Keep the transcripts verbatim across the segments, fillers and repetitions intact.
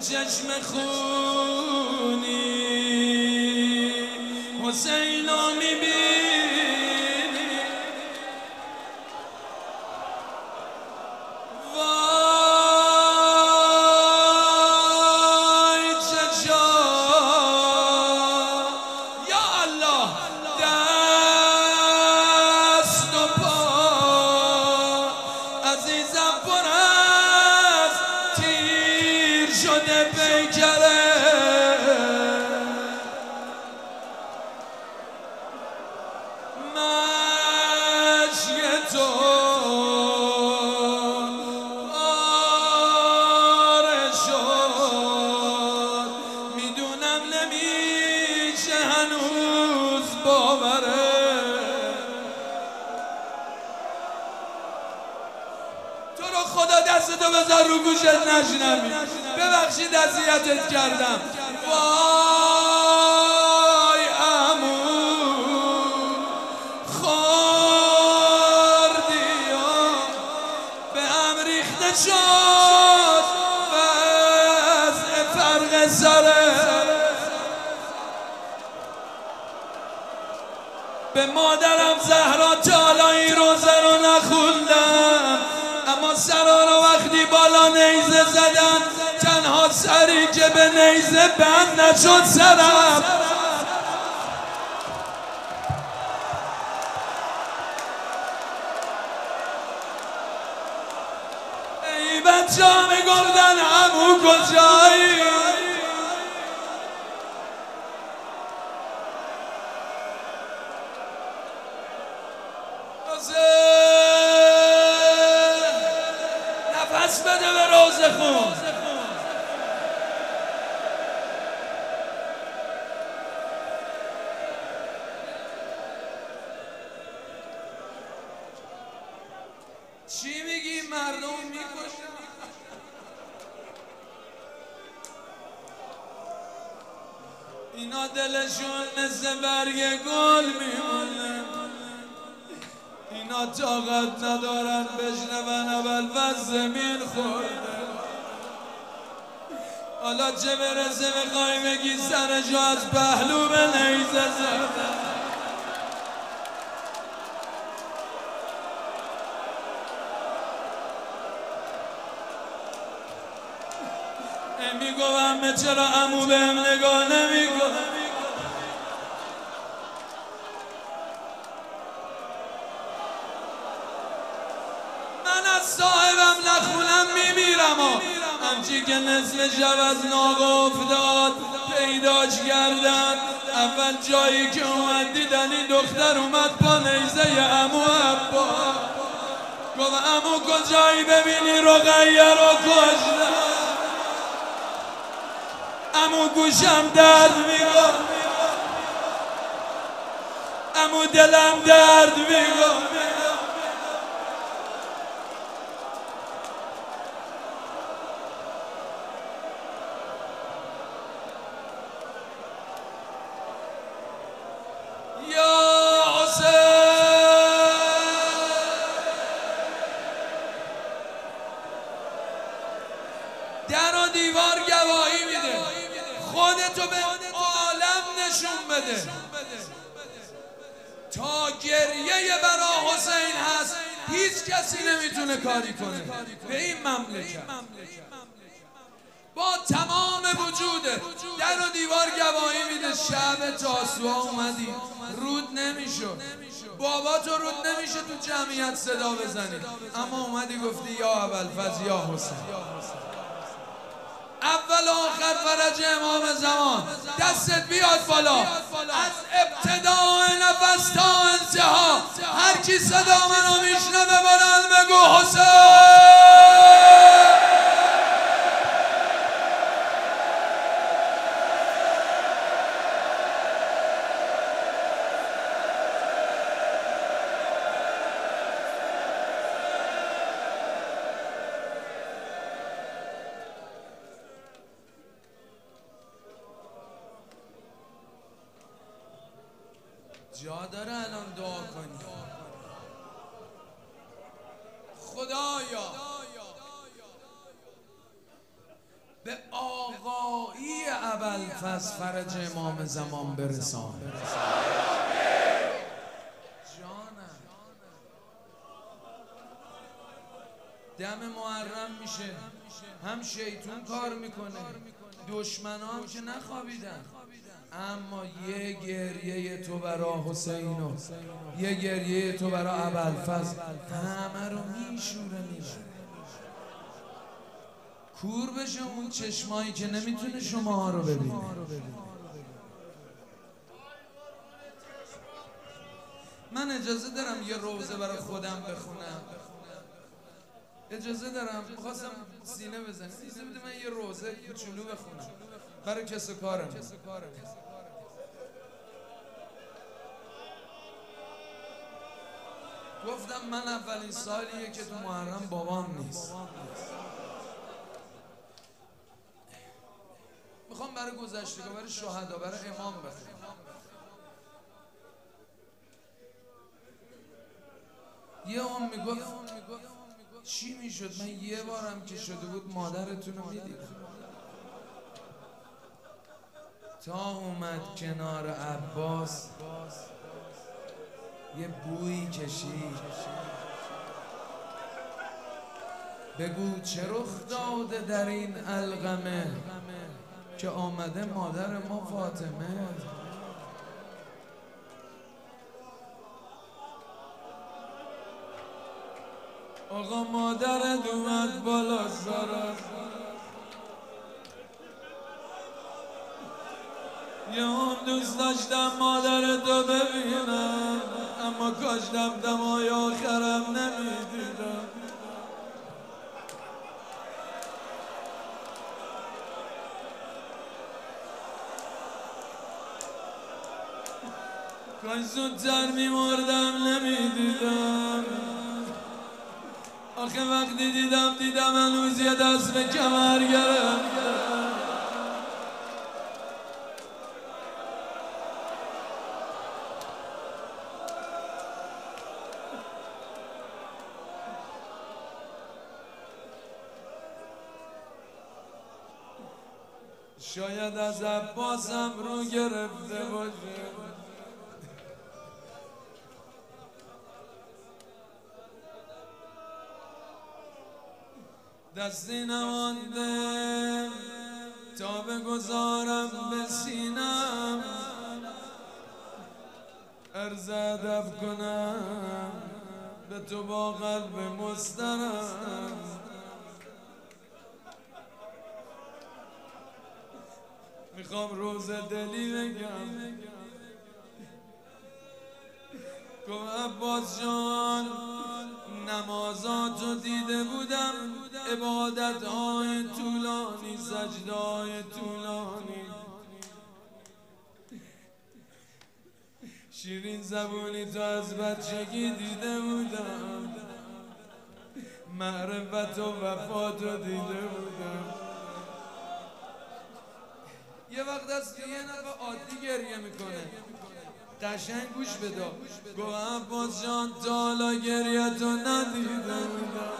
چشم خونی حسین رو میبینی وای چه جا یا الله دست و پا عزیزم پر از تیر شده پیکره مشی تو پاره شد میدونم نمیشه هنوز باوره تو رو خدا دستتو بذار رو گوشت نشنوی ببخشید اذیتت کردم وای عمو خوردی و به هم ریخته شد وضع فرق سره به مادرم زهرا تا حالا این روزه رو نخوندم اما سرا رو وقتی بالا نیزه زدن تنها سری که به نیزه بند نشد سرم ای بچه ها میگفتن عمو کجایی نفس بده به روزه خون چی میگی مردم میکشن اینا دلشون مثل برگ گل میمونه اینا طاقت ندارن بشنون اول و زمین خورده حالا چه برسه بخوای بگی سرشو از پهلو به نیزه زدن میگو همه چرا عمو بهم نگاه نمیکنه من از صاحبم نخونم میمیرم و همچی که نصف شب از ناگ افتاد پیداش کردن اول جایی که اومد دیدن این دختر اومد با نیزه عمو عبا گفت عمو کجایی ببینی رقیه رو کشتن عمو گوشم درد میگم عمو دلم درد میگم یا حسین در و دیوار گواهی میده خودتو به عالم نشون بده تا گریه برا حسین هست هیچ کسی نمیتونه کاری کنه به این مملکت با تمام وجوده در و دیوار گواهی میده شب تاسوعا اومدی رود نمیشد بابا تو رود نمیشه تو جمعیت صدا بزنی اما اومدی گفتی یا ابوالفضل یا حسین اول و آخر فرج امام زمان دستت بیاد بالا از ابتداء نفس تا انتها هر کی صدا منو میشنوه بلند بگو حسین جا داره الان دعا کنی خدایا به آقا ابوالفضل فرج امام زمان برسان. دم محرم میشه، هم شیطون کار میکنه، دشمنان که نخوابیدن، اما یه گریه تو برا حسین و یه گریه تو برا ابوالفضل همه رو میشوره میبره. کور بشه اون چشمایی که نمیتونه شماها رو ببینه. من اجازه دارم یه روزه برای خودم بخونم؟ اجازه دارم؟ میخواستم سینه بزنم، اجازه بده من یه روزه کوچولو بخونم برای کس و کارم. گفتم من اولین سالیه که تو محرم بابام نیست. میخوام برای گذشتگاه، برای شهدا، برای امام بخونم. یه اون میگفت چی میشد من یه بارم که شده بود مادرتون رو میدیدم، تا اومد کنار عباس یه بویی کشید، بگو چه رخ داده در این علقمه که آمده مادر ما فاطمه. آقا مادرت اومد بالا سرت، یه هم دوست داشتم مادرتو ببینم، اما کاش دم دمای آخرم نمیدیدم. کاش زودتر میمردم نمیدیدم. آخه وقتی دیدم دیدم هنوز یه دست به کمر گرفتم. شاید از عباسم رو گرفته باشه، دستی نمانده تا بگذارم به سینم، عرض ادب کنم به تو با قلب مسترم. میخوام روز دلی بگم، گفت عباس جان نمازاتو دیده بودم، عبادتهای طولانی، سجدهای طولانی، شیرین زبونی تو از بچگی دیده بودم، معرفت و وفاتو دیده بودم. یه وقت از یه نفر عادی گریه میکنه، قشنگ گوش بده. گفت عباس جان تا حالا گریه تو ندیده بودم.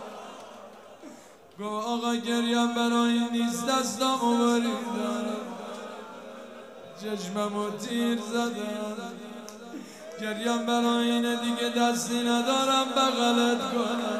گفت آقا گریم برای نیست، دستامو بریدم، چشممو تیر زدم، گریم برای اینه دیگه دستی ندارم بغلت کنم.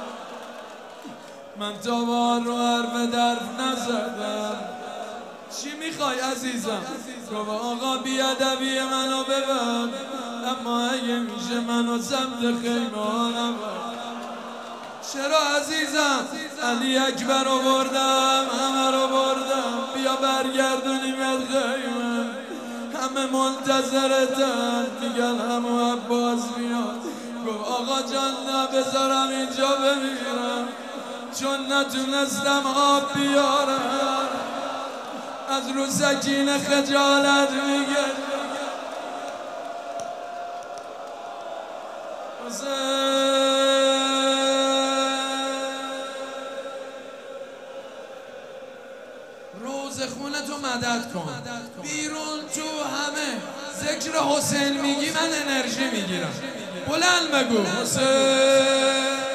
من تا بار رو حرف درف نزدم. چی میخوای عزیزم؟ گفت آقا بیادبی منو ببر، اما اگه میشه منو سمت خیمه ها نبر. چرا عزیزم؟ علی اکبر رو بردم، همه رو بردم، بیا برگردونیمت خیمه. همه منتظرتن، میگن همو عباس میاد. گفت آقا جان نه بذارم اینجا بمیرم، چون نتونستم آب بیارم. از رو سکینه خجالت میگه روز خونه تو مدد کن. بیرون تو همه ذکر حسین میگی من انرژی میگیرم. بلند بگو حسین.